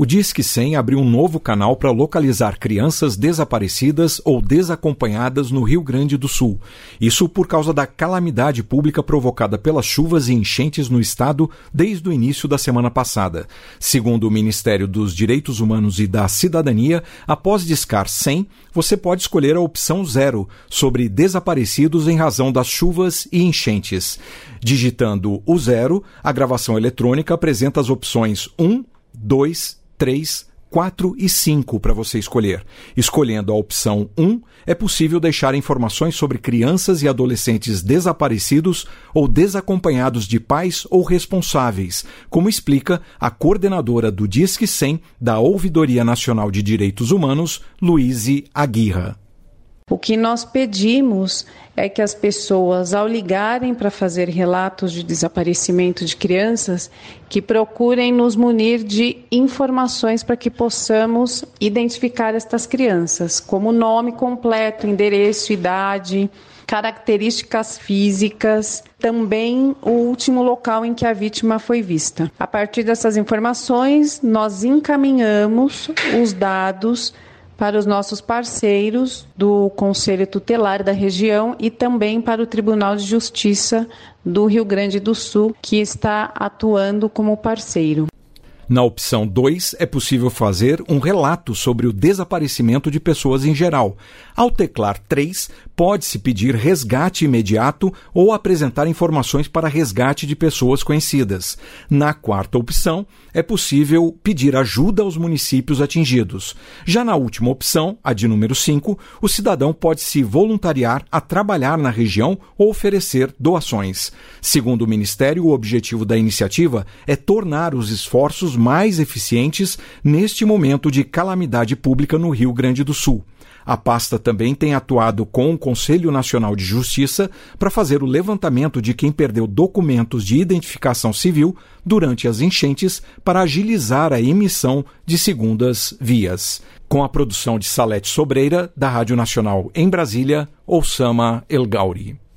O Disque 100 abriu um novo canal para localizar crianças desaparecidas ou desacompanhadas no Rio Grande do Sul. Isso por causa da calamidade pública provocada pelas chuvas e enchentes no estado desde o início da semana passada. Segundo o Ministério dos Direitos Humanos e da Cidadania, após discar 100, você pode escolher a opção 0 sobre desaparecidos em razão das chuvas e enchentes. Digitando o 0, a gravação eletrônica apresenta as opções 1, 2, 3, 4 e 5 para você escolher. Escolhendo a opção 1, é possível deixar informações sobre crianças e adolescentes desaparecidos ou desacompanhados de pais ou responsáveis, como explica a coordenadora do Disque 100 da Ouvidoria Nacional de Direitos Humanos, Luíse Aguirra. O que nós pedimos é que as pessoas, ao ligarem para fazer relatos de desaparecimento de crianças, que procurem nos munir de informações para que possamos identificar estas crianças, como nome completo, endereço, idade, características físicas, também o último local em que a vítima foi vista. A partir dessas informações, nós encaminhamos os dados para os nossos parceiros do Conselho Tutelar da região e também para o Tribunal de Justiça do Rio Grande do Sul, que está atuando como parceiro. Na opção 2, é possível fazer um relato sobre o desaparecimento de pessoas em geral. Ao teclar 3, pode-se pedir resgate imediato ou apresentar informações para resgate de pessoas conhecidas. Na quarta opção, é possível pedir ajuda aos municípios atingidos. Já na última opção, a de número 5, o cidadão pode se voluntariar a trabalhar na região ou oferecer doações. Segundo o Ministério, o objetivo da iniciativa é tornar os esforços mais eficientes neste momento de calamidade pública no Rio Grande do Sul. A pasta também tem atuado com o Conselho Nacional de Justiça para fazer o levantamento de quem perdeu documentos de identificação civil durante as enchentes para agilizar a emissão de segundas vias. Com a produção de Salete Sobreira, da Rádio Nacional em Brasília, Oussama El Gauri.